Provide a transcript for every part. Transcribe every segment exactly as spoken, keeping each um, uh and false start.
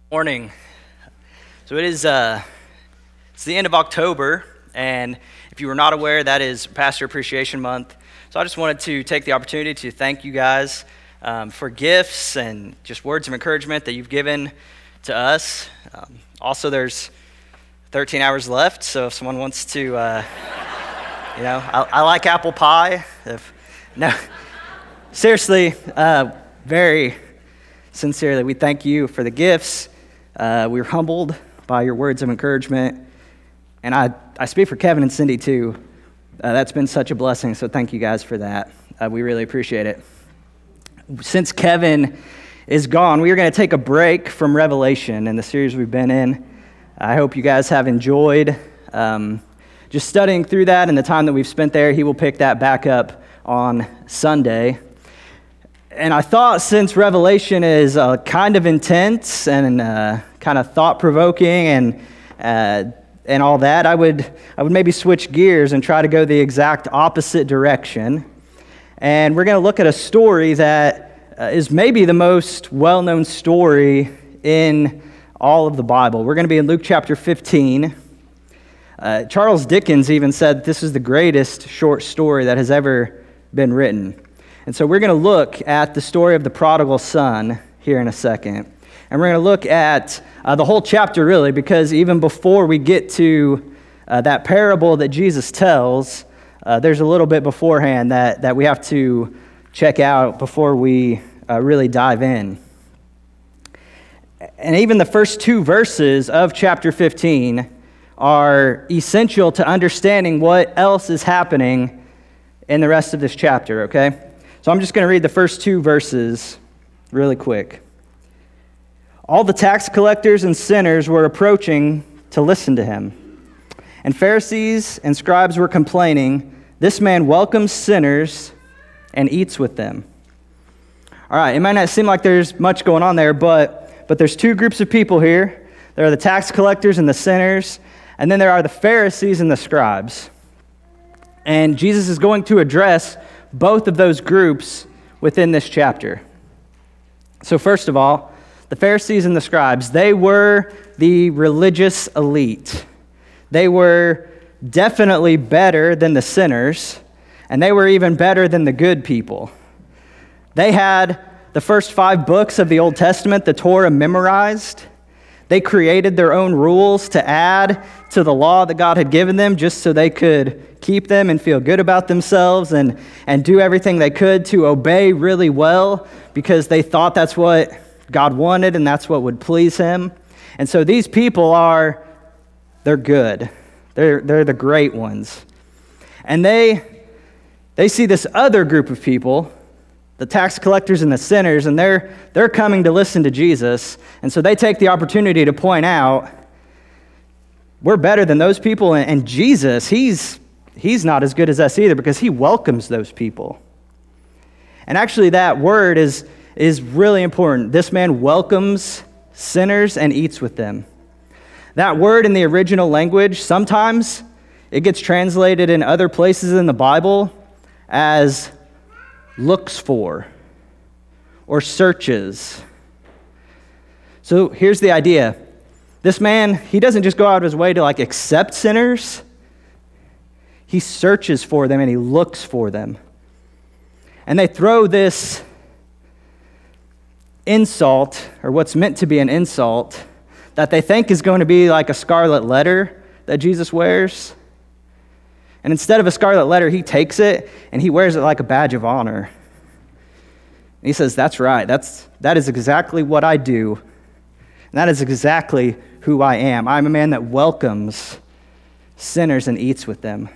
Morning. So it is uh, it's the end of October, and if you were not aware, that is Pastor Appreciation Month. So I just wanted to take the opportunity to thank you guys um, for gifts and just words of encouragement that you've given to us. Um, also, there's thirteen hours left, so if someone wants to, uh, you know, I, I like apple pie. If no, seriously, uh, very sincerely, we thank you for the gifts. Uh, we're humbled by your words of encouragement. And I, I speak for Kevin and Cindy, too. Uh, that's been such a blessing, so thank you guys for that. Uh, we really appreciate it. Since Kevin is gone, we are going to take a break from Revelation in the series we've been in. I hope you guys have enjoyed um, just studying through that and the time that we've spent there. He will pick that back up on Sunday. And I thought since Revelation is uh, kind of intense and uh, kind of thought-provoking and uh, and all that, I would I would maybe switch gears and try to go the exact opposite direction. And we're going to look at a story that uh, is maybe the most well-known story in all of the Bible. We're going to be in Luke chapter fifteen. Uh, Charles Dickens even said this is the greatest short story that has ever been written. And so we're going to look at the story of the prodigal son here in a second. And we're going to look at uh, the whole chapter, really, because even before we get to uh, that parable that Jesus tells, uh, there's a little bit beforehand that, that we have to check out before we uh, really dive in. And even the first two verses of chapter fifteen are essential to understanding what else is happening in the rest of this chapter, okay? So I'm just going to read the first two verses really quick. All the tax collectors and sinners were approaching to listen to him. And Pharisees and scribes were complaining, "This man welcomes sinners and eats with them." All right, it might not seem like there's much going on there, but, but there's two groups of people here. There are the tax collectors and the sinners, and then there are the Pharisees and the scribes. And Jesus is going to address both of those groups within this chapter. So first of all, the Pharisees and the scribes, they were the religious elite. They were definitely better than the sinners, and they were even better than the good people. They had the first five books of the Old Testament, the Torah, memorized. They created their own rules to add to the law that God had given them just so they could keep them and feel good about themselves and, and do everything they could to obey really well because they thought that's what God wanted and that's what would please him. And so these people are, they're good. They're, they're the great ones. And they, they see this other group of people, the tax collectors and the sinners, and they're they're coming to listen to Jesus. And so they take the opportunity to point out, we're better than those people, and, and Jesus, he's he's not as good as us either because he welcomes those people. And actually that word is, is really important. This man welcomes sinners and eats with them. That word in the original language, sometimes it gets translated in other places in the Bible as looks for, or searches. So here's the idea. This man, he doesn't just go out of his way to like accept sinners. He searches for them and he looks for them. And they throw this insult, or what's meant to be an insult, that they think is going to be like a scarlet letter that Jesus wears. And instead of a scarlet letter, he takes it and he wears it like a badge of honor. And he says, that's right. That's, that is exactly what I do. And that is exactly who I am. I'm a man that welcomes sinners and eats with them.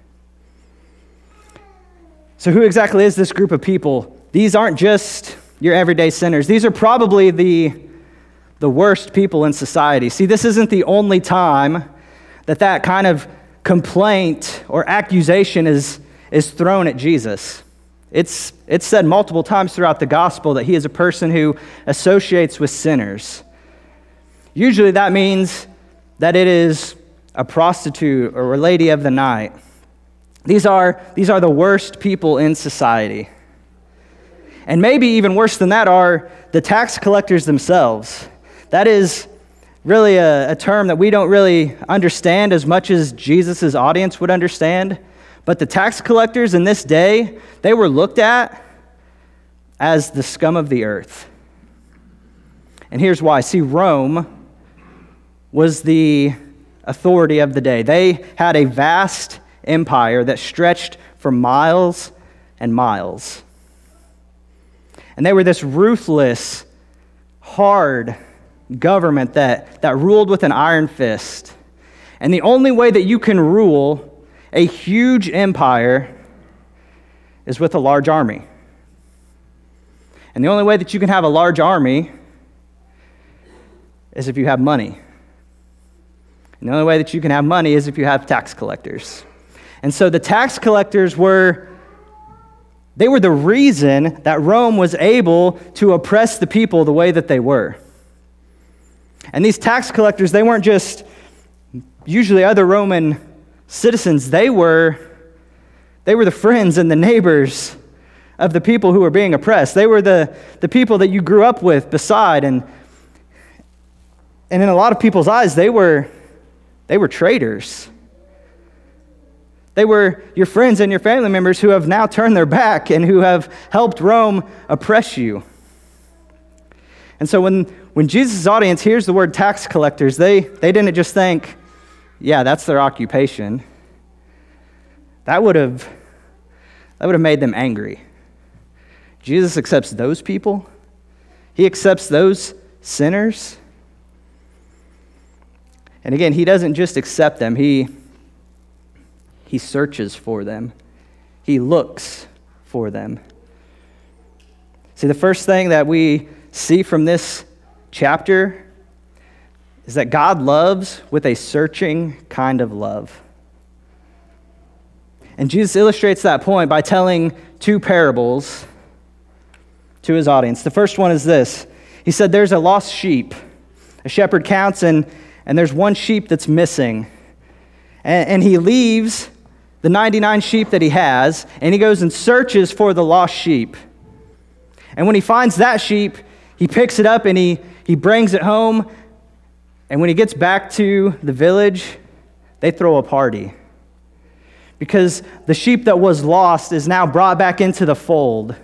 So who exactly is this group of people? These aren't just your everyday sinners. These are probably the, the worst people in society. See, this isn't the only time that that kind of complaint or accusation is, is thrown at Jesus. It's, it's said multiple times throughout the gospel that he is a person who associates with sinners. Usually that means that it is a prostitute or a lady of the night. These are, these are the worst people in society. And maybe even worse than that are the tax collectors themselves. that is really a, a term that we don't really understand as much as Jesus' audience would understand. But the tax collectors in this day, they were looked at as the scum of the earth. And here's why. See, Rome was the authority of the day. They had a vast empire that stretched for miles and miles. And they were this ruthless, hard government that, that ruled with an iron fist. And the only way that you can rule a huge empire is with a large army. And the only way that you can have a large army is if you have money. And the only way that you can have money is if you have tax collectors. And so the tax collectors were, they were the reason that Rome was able to oppress the people the way that they were. And these tax collectors, they weren't just usually other Roman citizens. They were, they were the friends and the neighbors of the people who were being oppressed. They were the, the people that you grew up with beside. And, and in a lot of people's eyes, they were, they were traitors. They were your friends and your family members who have now turned their back and who have helped Rome oppress you. And so when, when Jesus' audience hears the word tax collectors, they, they didn't just think, yeah, that's their occupation. That would have, that would have made them angry. Jesus accepts those people. He accepts those sinners. And again, he doesn't just accept them. He, he searches for them. He looks for them. See, the first thing that we see from this chapter is that God loves with a searching kind of love. And Jesus illustrates that point by telling two parables to his audience. The first one is this. He said there's a lost sheep. A shepherd counts and, and there's one sheep that's missing. And, and he leaves the ninety-nine sheep that he has and he goes and searches for the lost sheep. And when he finds that sheep, he picks it up and he, he brings it home. And when he gets back to the village, they throw a party. Because the sheep that was lost is now brought back into the fold.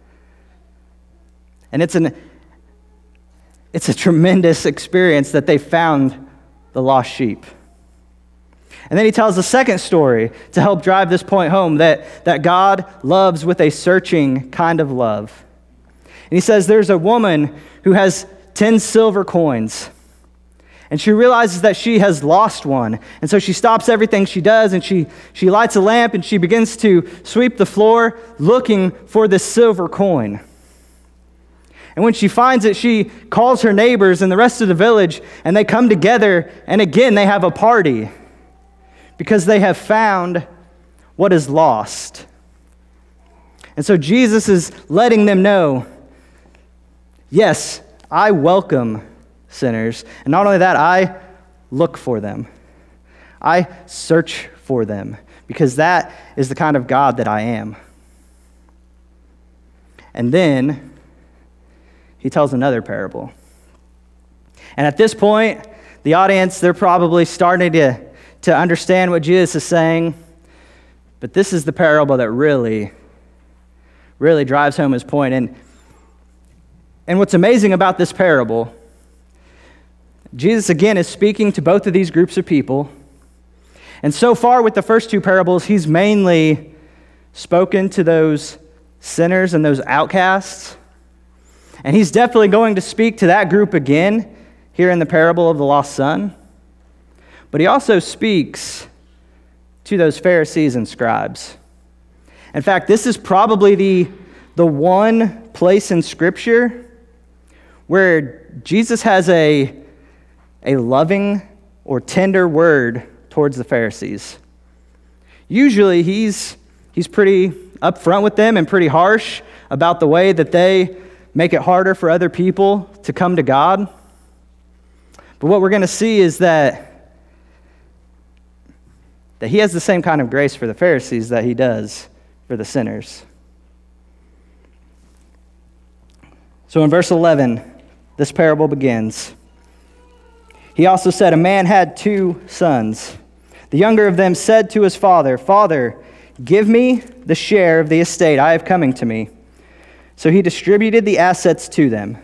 And it's an it's a tremendous experience that they found the lost sheep. And then he tells the second story to help drive this point home, that, that God loves with a searching kind of love. And he says there's a woman who has ten silver coins. And she realizes that she has lost one. And so she stops everything she does and she, she lights a lamp and she begins to sweep the floor looking for this silver coin. And when she finds it, she calls her neighbors and the rest of the village and they come together and again they have a party because they have found what is lost. And so Jesus is letting them know, yes, I welcome sinners. And not only that, I look for them. I search for them because that is the kind of God that I am. And then he tells another parable. And at this point, the audience, they're probably starting to, to understand what Jesus is saying. But this is the parable that really, really drives home his point. And, and what's amazing about this parable, Jesus again is speaking to both of these groups of people. And so far with the first two parables, he's mainly spoken to those sinners and those outcasts. And he's definitely going to speak to that group again here in the parable of the lost son. But he also speaks to those Pharisees and scribes. In fact, this is probably the, the one place in Scripture where Jesus has a, a loving or tender word towards the Pharisees. Usually he's, he's pretty upfront with them and pretty harsh about the way that they make it harder for other people to come to God. But what we're going to see is that, that he has the same kind of grace for the Pharisees that he does for the sinners. So in verse eleven, this parable begins. He also said, a man had two sons. The younger of them said to his father, Father, give me the share of the estate I have coming to me. So he distributed the assets to them.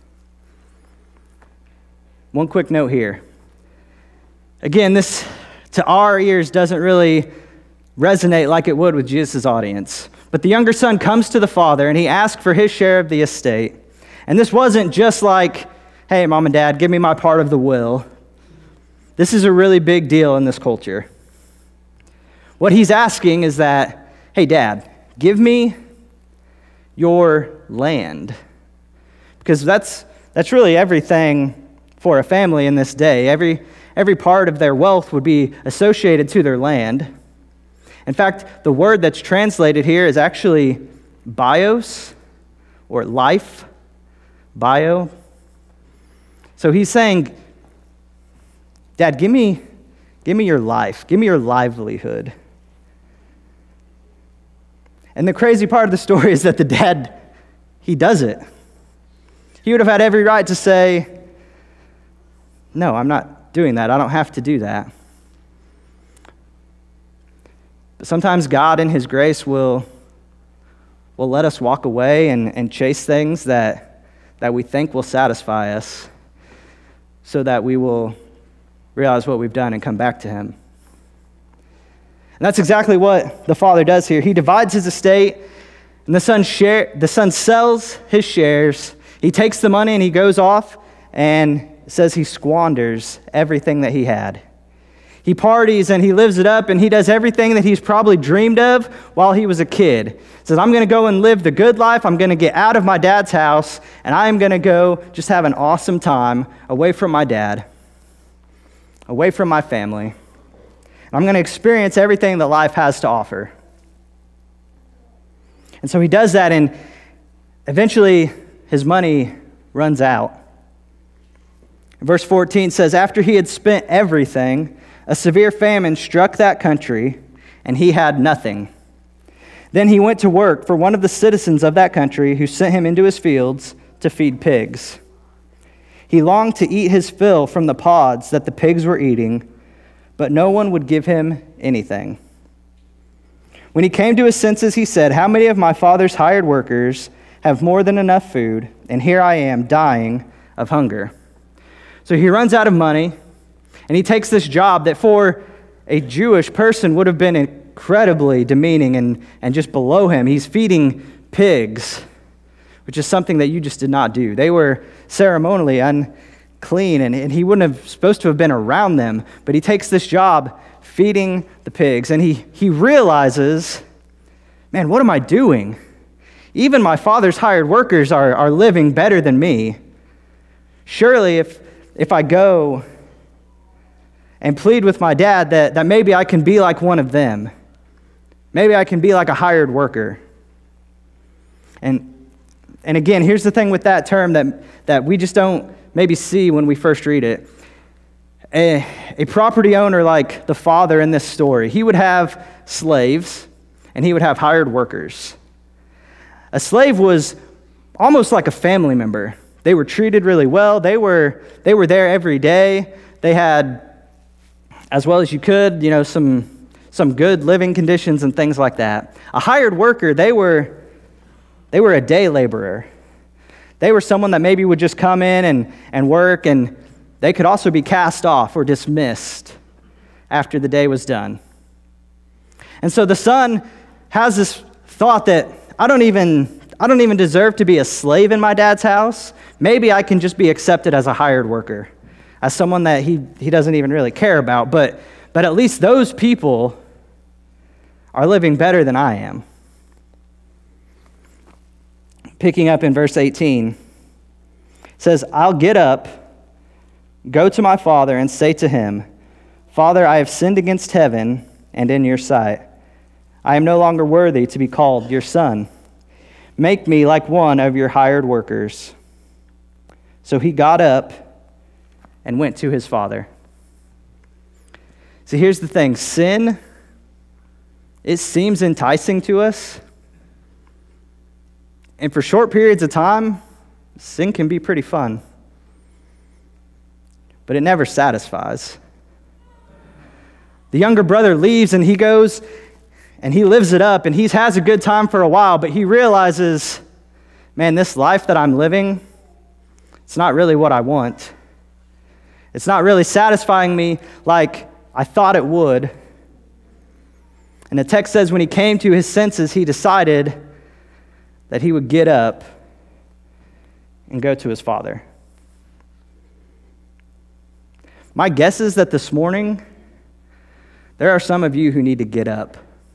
One quick note here. Again, this to our ears doesn't really resonate like it would with Jesus' audience. But the younger son comes to the father and he asks for his share of the estate. And this wasn't just like, hey, mom and dad, give me my part of the will. This is a really big deal in this culture. What he's asking is that, hey, dad, give me your land. Because that's that's really everything for a family in this day. Every, every part of their wealth would be associated to their land. In fact, the word that's translated here is actually bios, or life, bio. So he's saying, Dad, give me, give me your life. Give me your livelihood. And the crazy part of the story is that the dad, he does it. He would have had every right to say, no, I'm not doing that. I don't have to do that. But sometimes God in his grace will, will let us walk away and, and chase things that, that we think will satisfy us so that we will realize what we've done and come back to him. And that's exactly what the father does here. He divides his estate, and the son share, the son sells his shares. He takes the money and he goes off and says he squanders everything that he had. He parties and he lives it up and he does everything that he's probably dreamed of while he was a kid. He says, I'm going to go and live the good life. I'm going to get out of my dad's house and I'm going to go just have an awesome time away from my dad, away from my family. I'm going to experience everything that life has to offer. And so he does that, and eventually his money runs out. Verse fourteen says, after he had spent everything, a severe famine struck that country, and he had nothing. Then he went to work for one of the citizens of that country who sent him into his fields to feed pigs. He longed to eat his fill from the pods that the pigs were eating, but no one would give him anything. When he came to his senses, he said, how many of my father's hired workers have more than enough food, and here I am dying of hunger? So he runs out of money, and he takes this job that for a Jewish person would have been incredibly demeaning and, and just below him. He's feeding pigs, which is something that you just did not do. They were ceremonially unclean, and, and he wouldn't have supposed to have been around them, but he takes this job feeding the pigs, and he, he realizes, man, what am I doing? Even my father's hired workers are, are living better than me. Surely if, if I go and plead with my dad that, that maybe I can be like one of them, maybe I can be like a hired worker. And and again, here's the thing with that term that, that we just don't maybe see when we first read it. A, a property owner like the father in this story, he would have slaves and he would have hired workers. A slave was almost like a family member. They were treated really well. They were they were there every day. They had, as well as you could, you know, some some good living conditions and things like that. A hired worker, they were they were a day laborer. They were someone that maybe would just come in and, and work, and they could also be cast off or dismissed after the day was done. And so the son has this thought that I don't even I don't even deserve to be a slave in my dad's house. Maybe I can just be accepted as a hired worker, as someone that he, he doesn't even really care about. But but at least those people are living better than I am. Picking up in verse eighteen, it says, I'll get up, go to my father, and say to him, Father, I have sinned against heaven and in your sight. I am no longer worthy to be called your son. Make me like one of your hired workers. So he got up and went to his father. So here's the thing. Sin, it seems enticing to us. And for short periods of time, sin can be pretty fun. but it never satisfies. The younger brother leaves and he goes and he lives it up and he has a good time for a while, but he realizes, man, this life that I'm living, it's not really what I want. It's not really satisfying me like I thought it would. And the text says when he came to his senses, he decided that he would get up and go to his father. My guess is that this morning, there are some of you who need to get up.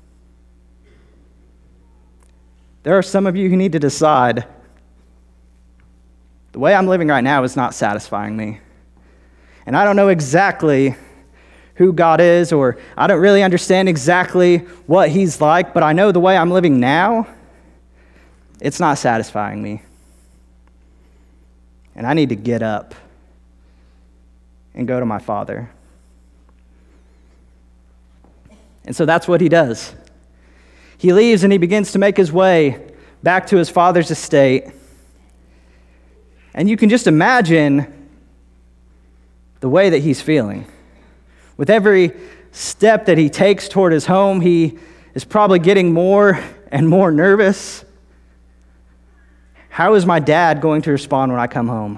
There are some of you who need to decide, the way I'm living right now is not satisfying me. And I don't know exactly who God is, or I don't really understand exactly what he's like, but I know the way I'm living now, it's not satisfying me. And I need to get up and go to my Father. And so that's what he does. He leaves and he begins to make his way back to his father's estate. And you can just imagine the way that he's feeling. With every step that he takes toward his home, he is probably getting more and more nervous. How is my dad going to respond when I come home?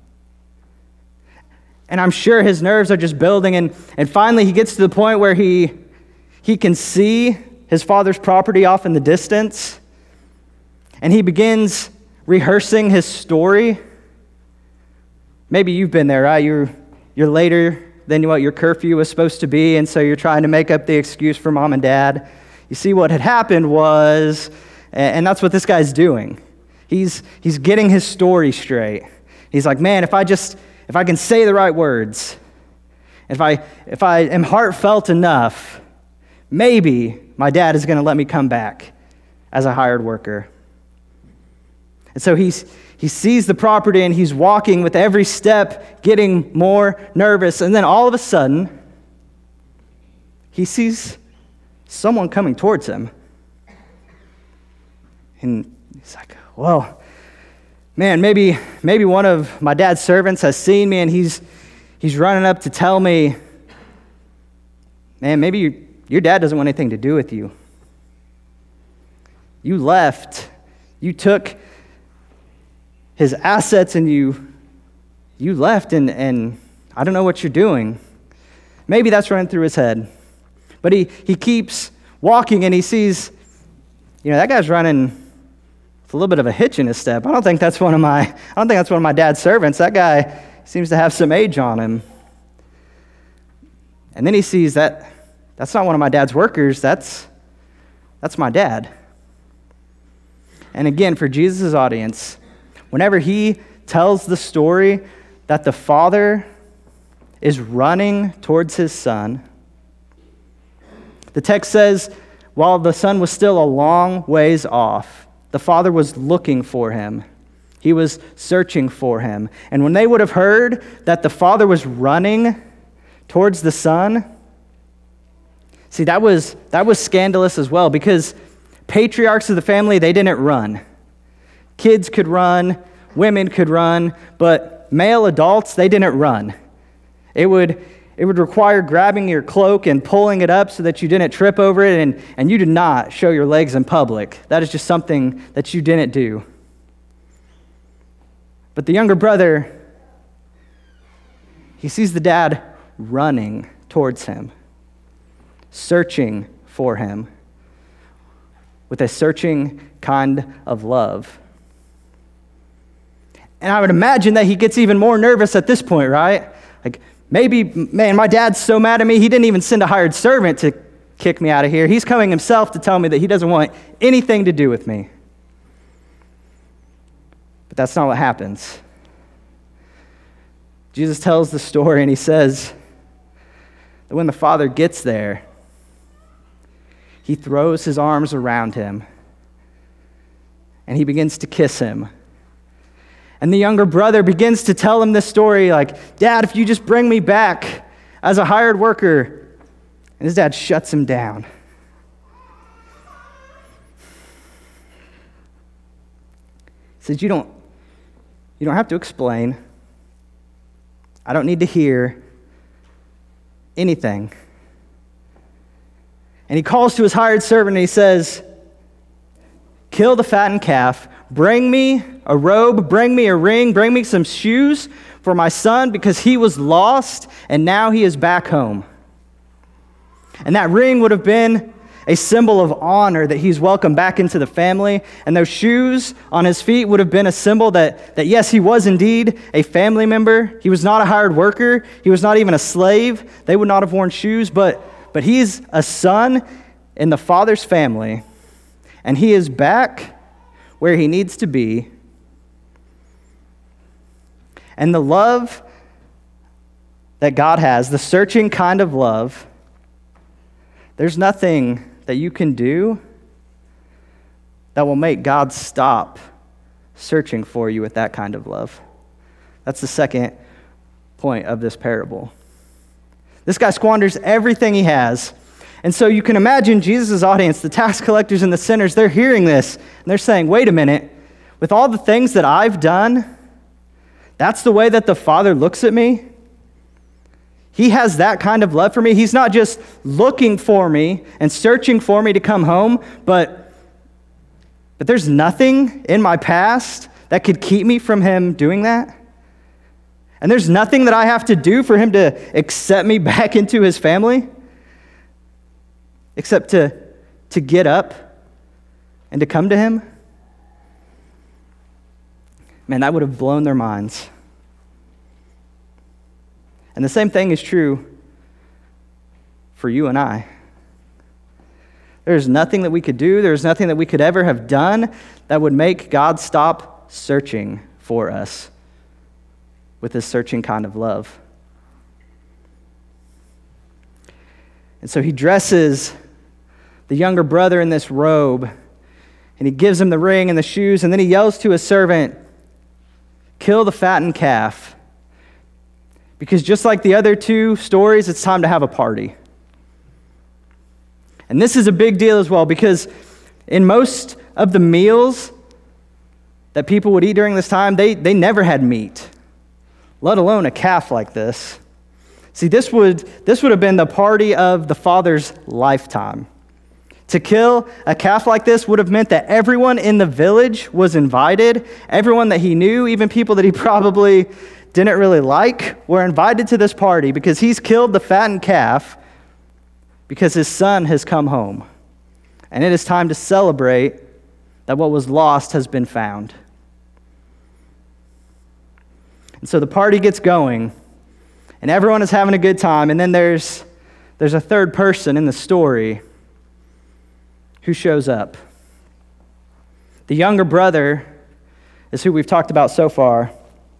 And I'm sure his nerves are just building, and, and finally he gets to the point where he, he can see his father's property off in the distance, and he begins rehearsing his story. Maybe you've been there, right? You're, you're later than what your curfew was supposed to be, and so you're trying to make up the excuse for mom and dad. You see, what had happened was, and that's what this guy's doing. He's, he's getting his story straight. He's like, man, if I just, if I can say the right words, if I, if I am heartfelt enough, maybe my dad is going to let me come back as a hired worker. And so he's, he sees the property and he's walking with every step, getting more nervous. And then all of a sudden, he sees someone coming towards him. And he's like, well, man, maybe maybe one of my dad's servants has seen me and he's he's running up to tell me, man, maybe you, your dad doesn't want anything to do with you. You left. You took his assets and you you left and, and I don't know what you're doing. Maybe that's running through his head. But he, he keeps walking and he sees, you know, that guy's running with a little bit of a hitch in his step. I don't think that's one of my, I don't think that's one of my dad's servants. That guy seems to have some age on him. And then he sees that that's not one of my dad's workers. That's, that's my dad. And again, for Jesus' audience, whenever he tells the story that the father is running towards his son, the text says, while the son was still a long ways off, the father was looking for him. He was searching for him. And when they would have heard that the father was running towards the son, see, that was, that was scandalous as well, because patriarchs of the family, they didn't run. Kids could run, women could run, but male adults, they didn't run. It would, it would require grabbing your cloak and pulling it up so that you didn't trip over it, and, and you did not show your legs in public. That is just something that you didn't do. But the younger brother, he sees the dad running towards him, searching for him with a searching kind of love. And I would imagine that he gets even more nervous at this point, right? Like, maybe, man, my dad's so mad at me, he didn't even send a hired servant to kick me out of here. He's coming himself to tell me that he doesn't want anything to do with me. But that's not what happens. Jesus tells the story and he says that when the father gets there, he throws his arms around him and he begins to kiss him. And the younger brother begins to tell him this story like, Dad, if you just bring me back as a hired worker. And his dad shuts him down. He says, you don't, you don't have to explain. I don't need to hear anything. And he calls to his hired servant and he says, kill the fattened calf, bring me a robe, bring me a ring, bring me some shoes for my son because he was lost and now he is back home. And that ring would have been a symbol of honor that he's welcomed back into the family. And those shoes on his feet would have been a symbol that, that yes, he was indeed a family member. He was not a hired worker. He was not even a slave. They would not have worn shoes, but But he's a son in the Father's family, and he is back where he needs to be. And the love that God has, the searching kind of love, there's nothing that you can do that will make God stop searching for you with that kind of love. That's the second point of this parable. This guy squanders everything he has. And so you can imagine Jesus' audience, the tax collectors and the sinners, they're hearing this, and they're saying, wait a minute, with all the things that I've done, that's the way that the Father looks at me? He has that kind of love for me? He's not just looking for me and searching for me to come home, but, but there's nothing in my past that could keep me from him doing that? And there's nothing that I have to do for him to accept me back into his family except to, to get up and to come to him? Man, that would have blown their minds. And the same thing is true for you and I. There's nothing that we could do, there's nothing that we could ever have done that would make God stop searching for us with this searching kind of love. And so he dresses the younger brother in this robe, and he gives him the ring and the shoes, and then he yells to his servant, kill the fattened calf. Because just like the other two stories, it's time to have a party. And this is a big deal as well, because in most of the meals that people would eat during this time, they, they never had meat, let alone a calf like this. See, this would, this would have been the party of the father's lifetime. To kill a calf like this would have meant that everyone in the village was invited. Everyone that he knew, even people that he probably didn't really like, were invited to this party because he's killed the fattened calf because his son has come home. And it is time to celebrate that what was lost has been found. And so the party gets going, and everyone is having a good time. And then there's, there's a third person in the story who shows up. The younger brother is who we've talked about so far,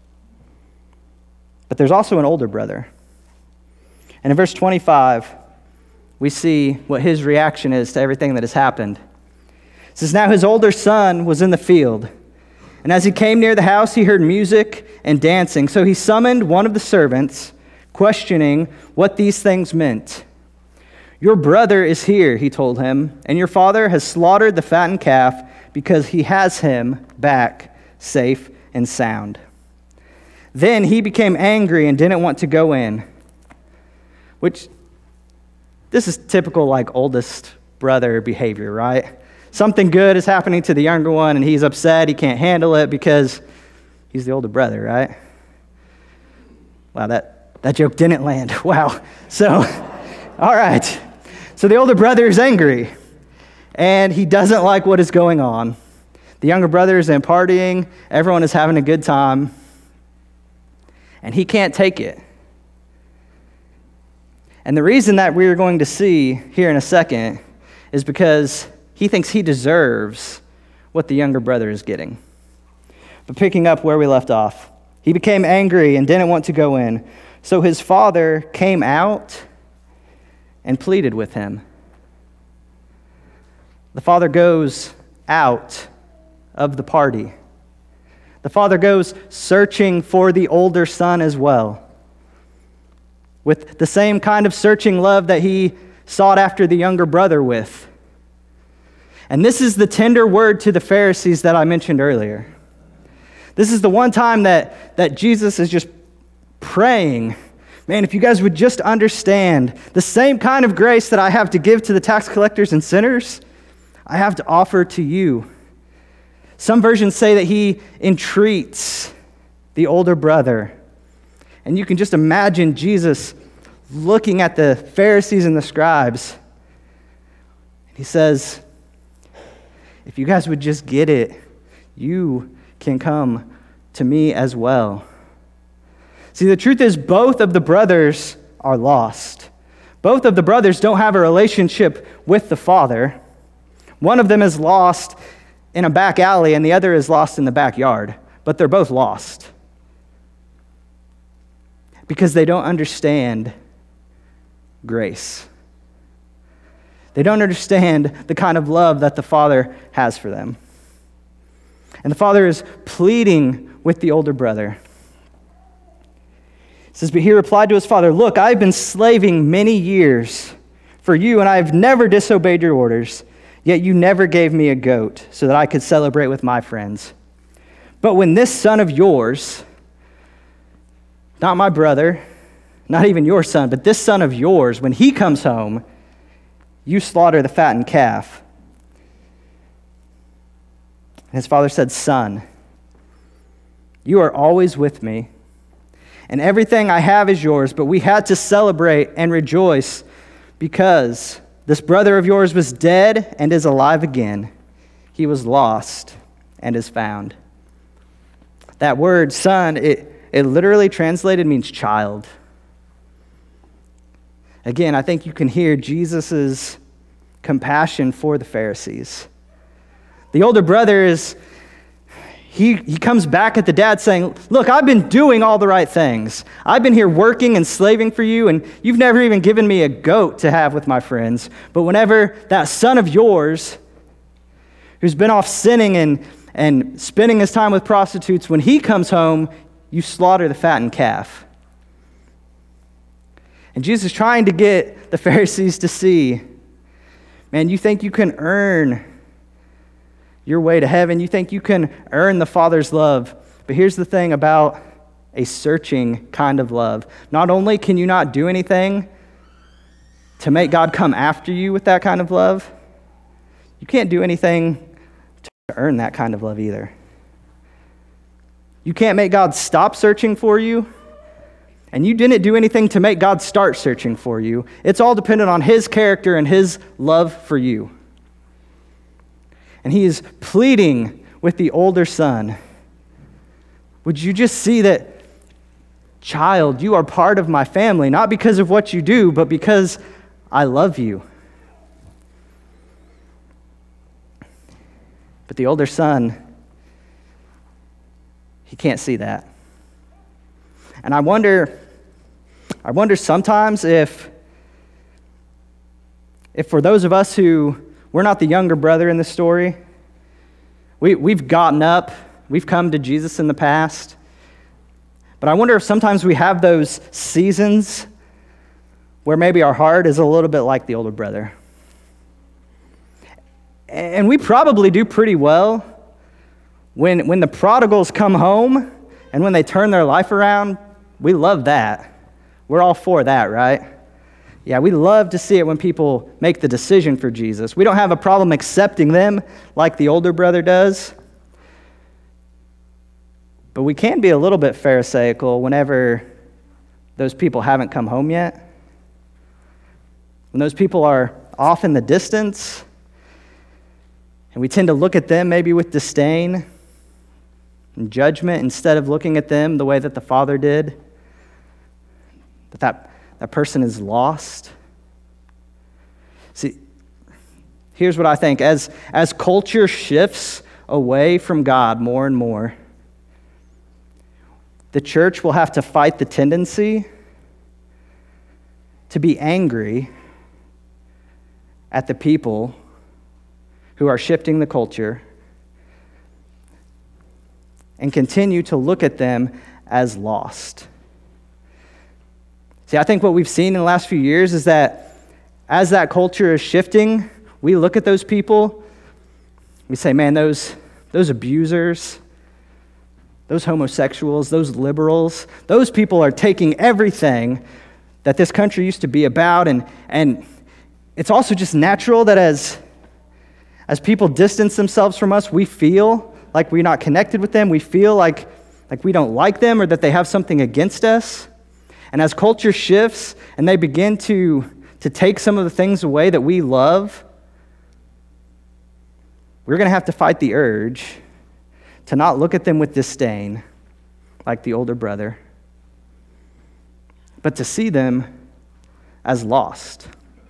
but there's also an older brother. And in verse twenty-five, we see what his reaction is to everything that has happened. It says, now his older son was in the field, and as he came near the house, he heard music and dancing. So he summoned one of the servants, questioning what these things meant. Your brother is here, he told him, and your father has slaughtered the fattened calf because he has him back safe and sound. Then he became angry and didn't want to go in, which this is typical like oldest brother behavior, right? Something good is happening to the younger one and he's upset, he can't handle it because he's the older brother, right? Wow, that, that joke didn't land. Wow. So, all right. So the older brother is angry, and he doesn't like what is going on. The younger brother is in partying, everyone is having a good time, and he can't take it. And the reason that we're going to see here in a second is because he thinks he deserves what the younger brother is getting. But picking up where we left off, he became angry and didn't want to go in. So his father came out and pleaded with him. The father goes out of the party. The father goes searching for the older son as well, with the same kind of searching love that he sought after the younger brother with. And this is the tender word to the Pharisees that I mentioned earlier. This is the one time that, that Jesus is just praying, man, if you guys would just understand the same kind of grace that I have to give to the tax collectors and sinners, I have to offer to you. Some versions say that he entreats the older brother. And you can just imagine Jesus looking at the Pharisees and the scribes. He says, if you guys would just get it, you can come to me as well. See, the truth is both of the brothers are lost. Both of the brothers don't have a relationship with the Father. One of them is lost in a back alley and the other is lost in the backyard, but they're both lost because they don't understand grace. They don't understand the kind of love that the Father has for them. And the Father is pleading with the older brother. It says, but he replied to his father, look, I've been slaving many years for you, and I have never disobeyed your orders, yet you never gave me a goat so that I could celebrate with my friends. But when this son of yours, not my brother, not even your son, but this son of yours, when he comes home, you slaughter the fattened calf. And his father said, son, you are always with me, and everything I have is yours, but we had to celebrate and rejoice because this brother of yours was dead and is alive again. He was lost and is found. That word, son, it, it literally translated means child. Again, I think you can hear Jesus' compassion for the Pharisees. The older brother is, he, he comes back at the dad saying, look, I've been doing all the right things. I've been here working and slaving for you, and you've never even given me a goat to have with my friends. But whenever that son of yours, who's been off sinning and, and spending his time with prostitutes, when he comes home, you slaughter the fattened calf. And Jesus is trying to get the Pharisees to see, man, you think you can earn your way to heaven. You think you can earn the Father's love. But here's the thing about a searching kind of love. Not only can you not do anything to make God come after you with that kind of love, you can't do anything to earn that kind of love either. You can't make God stop searching for you, and you didn't do anything to make God start searching for you. It's all dependent on his character and his love for you. And he is pleading with the older son. Would you just see that, child, you are part of my family, not because of what you do, but because I love you. But the older son, he can't see that. And I wonder, I wonder sometimes if, if for those of us who, we're not the younger brother in the story, we, we've gotten up, we've come to Jesus in the past, but I wonder if sometimes we have those seasons where maybe our heart is a little bit like the older brother. And we probably do pretty well when, when the prodigals come home and when they turn their life around. We love that. We're all for that, right? Yeah, we love to see it when people make the decision for Jesus. We don't have a problem accepting them like the older brother does. But we can be a little bit pharisaical whenever those people haven't come home yet. When those people are off in the distance, and we tend to look at them maybe with disdain and judgment instead of looking at them the way that the Father did. That that That person is lost. See, here's what I think. As, as culture shifts away from God more and more, the church will have to fight the tendency to be angry at the people who are shifting the culture and continue to look at them as lost. See, I think what we've seen in the last few years is that as that culture is shifting, we look at those people, we say, man, those, those abusers, those homosexuals, those liberals, those people are taking everything that this country used to be about, and and it's also just natural that as as people distance themselves from us, we feel like we're not connected with them. We feel like like we don't like them or that they have something against us. And as culture shifts and they begin to, to take some of the things away that we love, we're going to have to fight the urge to not look at them with disdain like the older brother, but to see them as lost.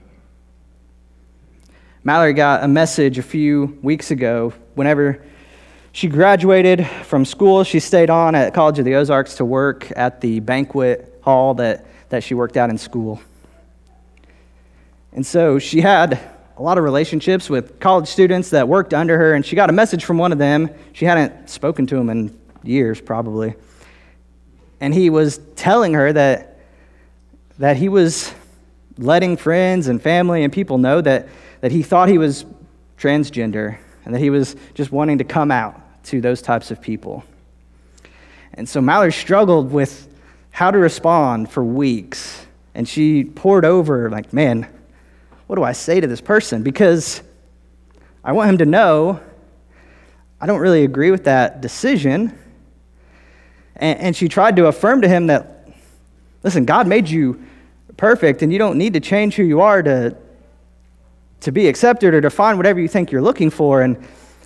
Mallory got a message a few weeks ago. Whenever she graduated from school, she stayed on at College of the Ozarks to work at the banquet hall that, that she worked out in school. And so she had a lot of relationships with college students that worked under her, and she got a message from one of them. She hadn't spoken to him in years, probably. And he was telling her that, that he was letting friends and family and people know that, that he thought he was transgender and that he was just wanting to come out to those types of people. And so Mallory struggled with how to respond for weeks. And she poured over, like, man, what do I say to this person? Because I want him to know I don't really agree with that decision. And, and she tried to affirm to him that, listen, God made you perfect, and you don't need to change who you are to, to be accepted or to find whatever you think you're looking for. And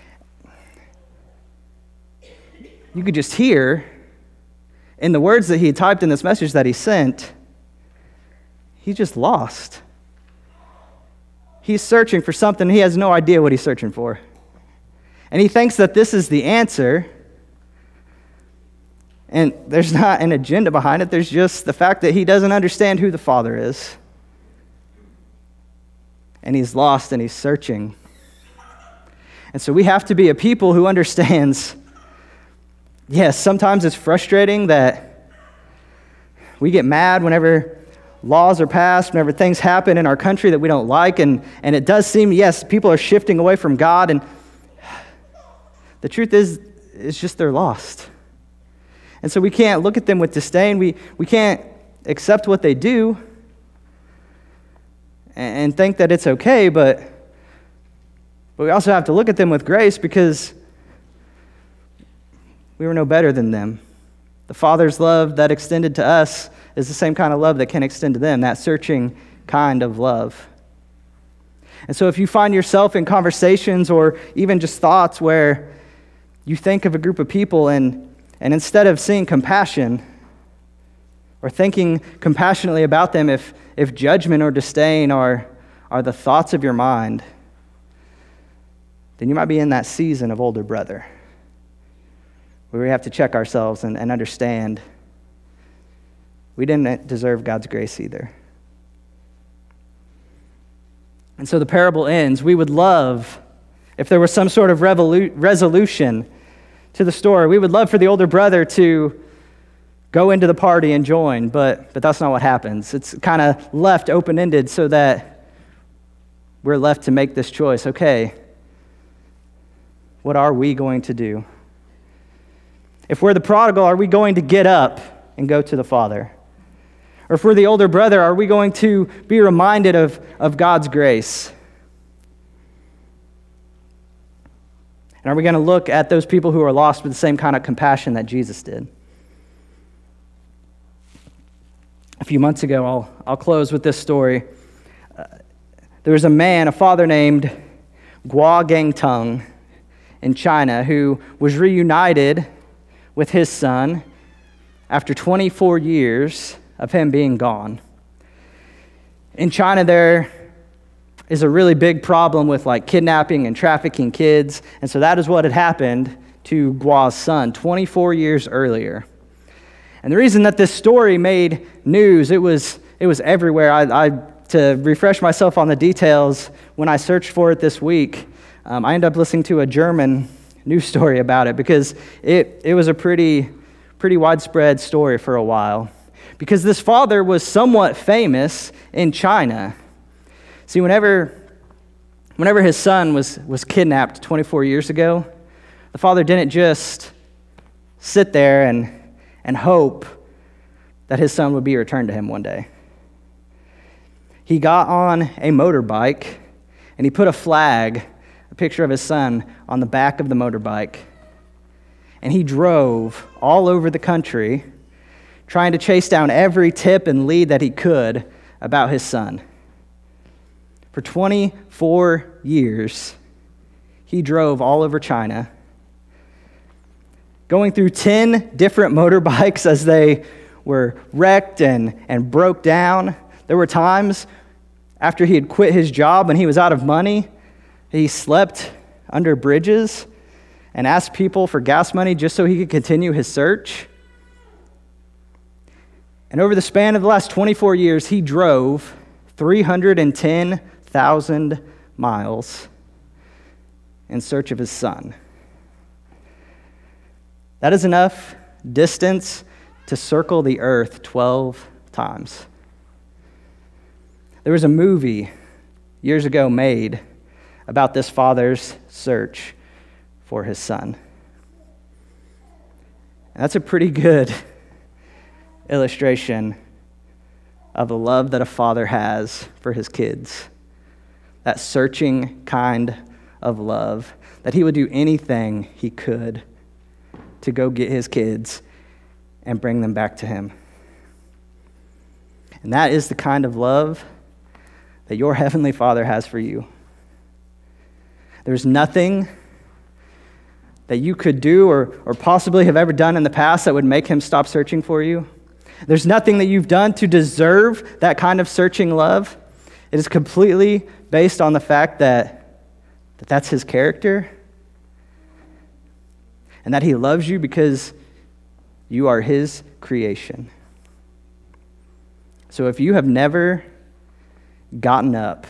you could just hear in the words that he had typed in this message that he sent, he's just lost. He's searching for something. He has no idea what he's searching for. And he thinks that this is the answer. And there's not an agenda behind it. There's just the fact that he doesn't understand who the Father is. And he's lost and he's searching. And so we have to be a people who understands, yes, sometimes it's frustrating that we get mad whenever laws are passed, whenever things happen in our country that we don't like, and, and it does seem, yes, people are shifting away from God, and the truth is, it's just they're lost. And so we can't look at them with disdain. We, we can't accept what they do and, and think that it's okay, but, but we also have to look at them with grace because we were no better than them. The Father's love that extended to us is the same kind of love that can extend to them, that searching kind of love. And so if you find yourself in conversations or even just thoughts where you think of a group of people and, and instead of seeing compassion or thinking compassionately about them, if, if judgment or disdain are, are the thoughts of your mind, then you might be in that season of older brother, where we have to check ourselves and, and understand we didn't deserve God's grace either. And so the parable ends. We would love, if there was some sort of revolu- resolution to the story, we would love for the older brother to go into the party and join, but, but that's not what happens. It's kind of left open-ended so that we're left to make this choice. Okay, what are we going to do? If we're the prodigal, are we going to get up and go to the Father? Or if we're the older brother, are we going to be reminded of, of God's grace? And are we going to look at those people who are lost with the same kind of compassion that Jesus did? A few months ago, I'll, I'll close with this story. Uh, there was a man, a father named Guo Gangtung in China who was reunited with his son after twenty-four years of him being gone. In China, there is a really big problem with like kidnapping and trafficking kids, and so that is what had happened to Guo's son twenty-four years earlier. And the reason that this story made news, it was it was everywhere. I, I to refresh myself on the details, when I searched for it this week, um, I ended up listening to a German news story about it because it, it was a pretty, pretty widespread story for a while. Because this father was somewhat famous in China. See, whenever, whenever his son was, was kidnapped twenty-four years ago, the father didn't just sit there and, and hope that his son would be returned to him one day. He got on a motorbike and he put a flag, a picture of his son, on the back of the motorbike. And he drove all over the country trying to chase down every tip and lead that he could about his son. For twenty-four years, he drove all over China, going through ten different motorbikes as they were wrecked and, and broke down. There were times after he had quit his job and he was out of money, he slept under bridges and asked people for gas money just so he could continue his search. And over the span of the last twenty-four years, he drove three hundred ten thousand miles in search of his son. That is enough distance to circle the earth twelve times. There was a movie years ago made about this father's search for his son. And that's a pretty good illustration of the love that a father has for his kids. That searching kind of love, that he would do anything he could to go get his kids and bring them back to him. And that is the kind of love that your heavenly Father has for you. There's nothing that you could do or, or possibly have ever done in the past that would make him stop searching for you. There's nothing that you've done to deserve that kind of searching love. It is completely based on the fact that, that that's his character and that he loves you because you are his creation. So if you have never gotten up,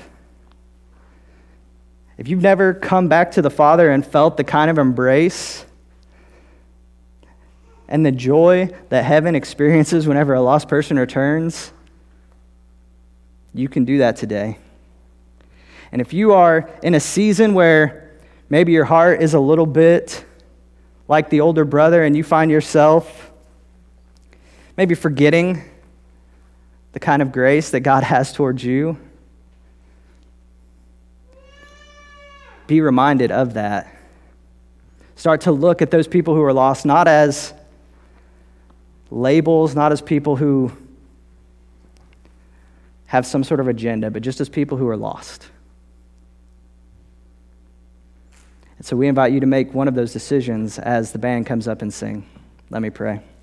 if you've never come back to the Father and felt the kind of embrace and the joy that heaven experiences whenever a lost person returns, you can do that today. And if you are in a season where maybe your heart is a little bit like the older brother and you find yourself maybe forgetting the kind of grace that God has towards you, be reminded of that. Start to look at those people who are lost not as labels, not as people who have some sort of agenda, but just as people who are lost. And so we invite you to make one of those decisions as the band comes up and sing. Let me pray.